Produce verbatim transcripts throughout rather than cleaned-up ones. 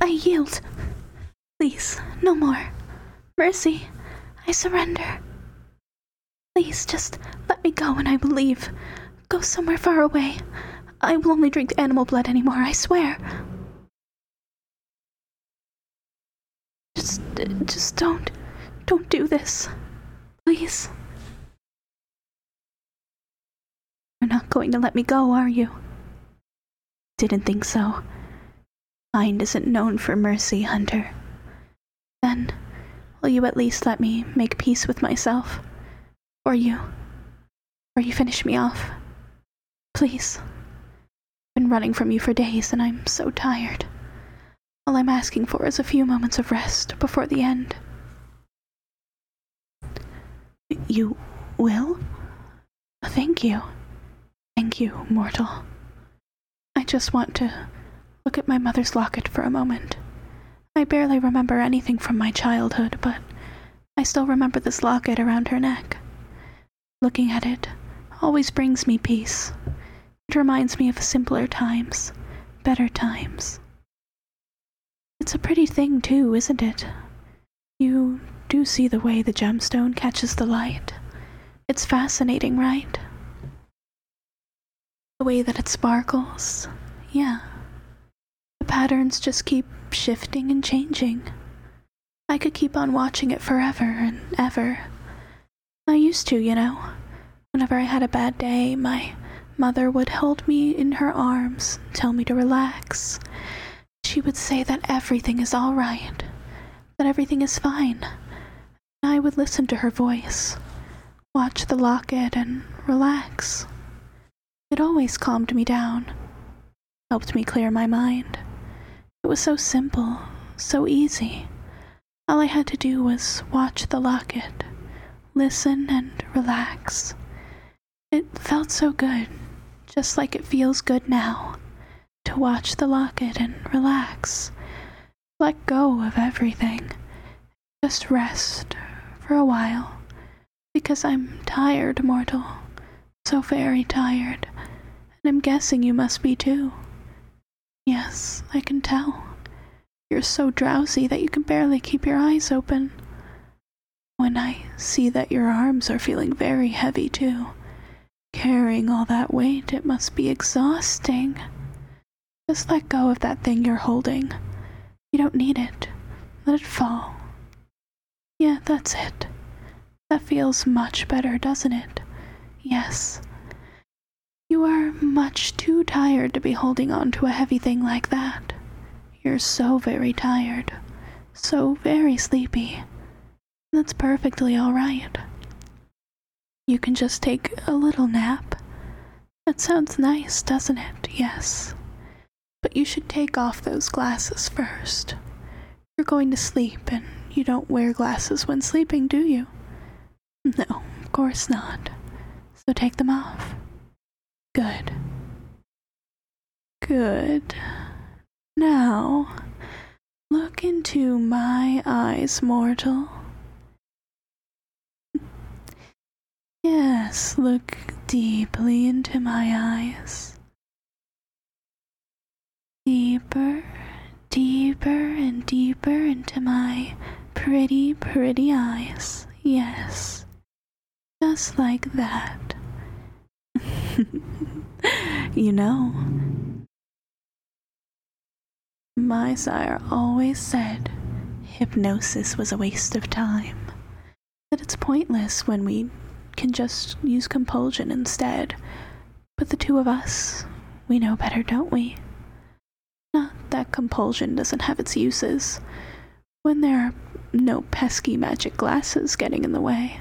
I yield. Please, no more. Mercy, I surrender. Please, just let me go and I will leave. Go somewhere far away. I will only drink animal blood anymore, I swear. Just, just don't, don't do this. Please. You're not going to let me go, are you? Didn't think so. Mind isn't known for mercy, Hunter. Then, will you at least let me make peace with myself? Or you? Or you finish me off? Please. I've been running from you for days and I'm so tired. All I'm asking for is a few moments of rest before the end. You will? Thank you. Thank you, mortal. I just want to look at my mother's locket for a moment. I barely remember anything from my childhood, but I still remember this locket around her neck. Looking at it always brings me peace. It reminds me of simpler times, better times. It's a pretty thing, too, isn't it? You do see the way the gemstone catches the light. It's fascinating, right? The way that it sparkles, yeah. The patterns just keep shifting and changing. I could keep on watching it forever and ever. I used to, you know. Whenever I had a bad day, my mother would hold me in her arms, tell me to relax. She would say that everything is all right, that everything is fine. I would listen to her voice, watch the locket, and relax. It always calmed me down, helped me clear my mind. It was so simple, so easy. All I had to do was watch the locket, listen and relax. It felt so good, just like it feels good now, to watch the locket and relax. Let go of everything. Just rest for a while, because I'm tired, mortal. So very tired, and I'm guessing you must be too. Yes, I can tell. You're so drowsy that you can barely keep your eyes open. When I see that your arms are feeling very heavy too, carrying all that weight, it must be exhausting. Just let go of that thing you're holding. You don't need it. Let it fall. Yeah, that's it. That feels much better, doesn't it? Yes. You are much too tired to be holding on to a heavy thing like that. You're so very tired. So very sleepy. That's perfectly all right. You can just take a little nap. That sounds nice, doesn't it? Yes. But you should take off those glasses first. You're going to sleep, and you don't wear glasses when sleeping, do you? No, of course not. So take them off. Good. Good. Now, look into my eyes, mortal. Yes, look deeply into my eyes. Deeper, deeper, and deeper into my pretty, pretty eyes. Yes, just like that. You know, my sire always said hypnosis was a waste of time, that it's pointless when we can just use compulsion instead. But the two of us, we know better, don't we? Not that compulsion doesn't have its uses, when there are no pesky magic glasses getting in the way.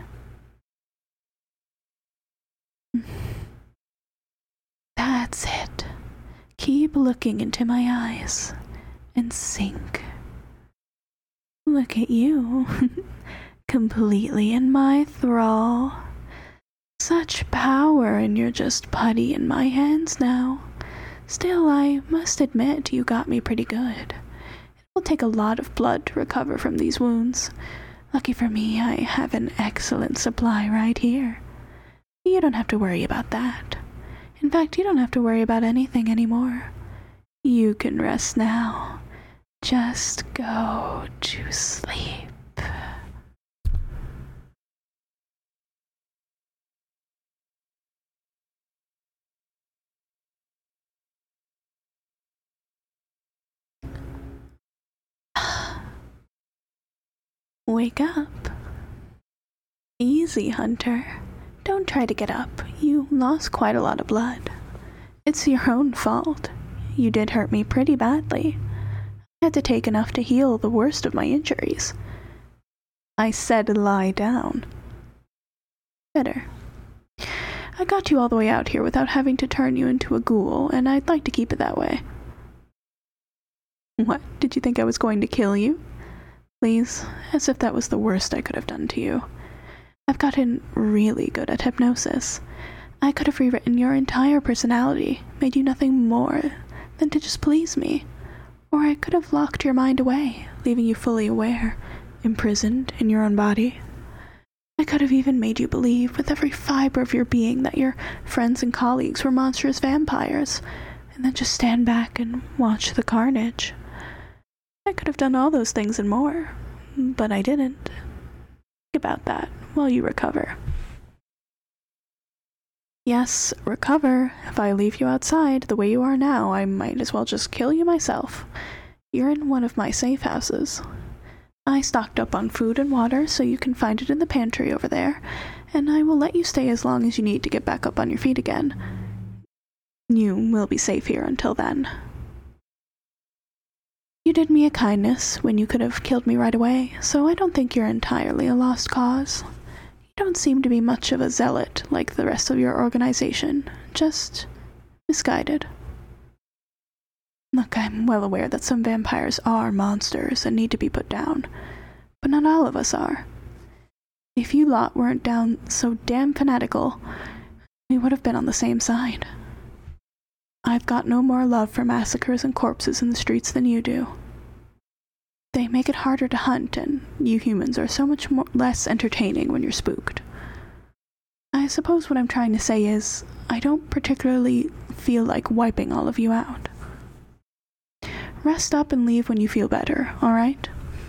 That's it. Keep looking into my eyes and sink. Look at you, completely in my thrall. Such power, and you're just putty in my hands now. Still, I must admit you got me pretty good. It will take a lot of blood to recover from these wounds. Lucky for me, I have an excellent supply right here. You don't have to worry about that. In fact, you don't have to worry about anything anymore. You can rest now. Just go to sleep. Wake up. Easy, Hunter. Don't try to get up. You lost quite a lot of blood. It's your own fault. You did hurt me pretty badly. I had to take enough to heal the worst of my injuries. I said lie down. Better. I got you all the way out here without having to turn you into a ghoul, and I'd like to keep it that way. What, did you think I was going to kill you? Please, as if that was the worst I could have done to you. I've gotten really good at hypnosis. I could have rewritten your entire personality, made you nothing more than to just please me. Or I could have locked your mind away, leaving you fully aware, imprisoned in your own body. I could have even made you believe with every fiber of your being that your friends and colleagues were monstrous vampires, and then just stand back and watch the carnage. I could have done all those things and more, but I didn't. Think about that while you recover. Yes, recover. If I leave you outside the way you are now, I might as well just kill you myself. You're in one of my safe houses. I stocked up on food and water, so you can find it in the pantry over there, and I will let you stay as long as you need to get back up on your feet again. You will be safe here until then. You did me a kindness when you could have killed me right away, so I don't think you're entirely a lost cause. You don't seem to be much of a zealot like the rest of your organization, just misguided. Look, I'm well aware that some vampires are monsters and need to be put down, but not all of us are. If you lot weren't down so damn fanatical, we would have been on the same side. I've got no more love for massacres and corpses in the streets than you do. They make it harder to hunt, and you humans are so much more, less entertaining when you're spooked. I suppose what I'm trying to say is, I don't particularly feel like wiping all of you out. Rest up and leave when you feel better, all right?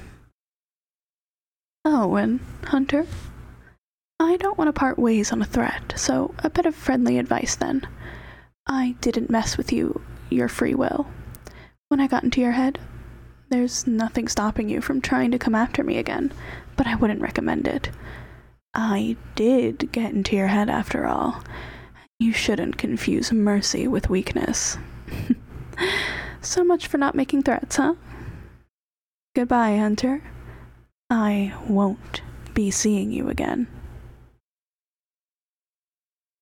Oh, and Hunter, I don't want to part ways on a threat, so a bit of friendly advice then. I didn't mess with you, your free will. When I got into your head, there's nothing stopping you from trying to come after me again, but I wouldn't recommend it. I did get into your head after all. You shouldn't confuse mercy with weakness. So much for not making threats, huh? Goodbye, Hunter. I won't be seeing you again.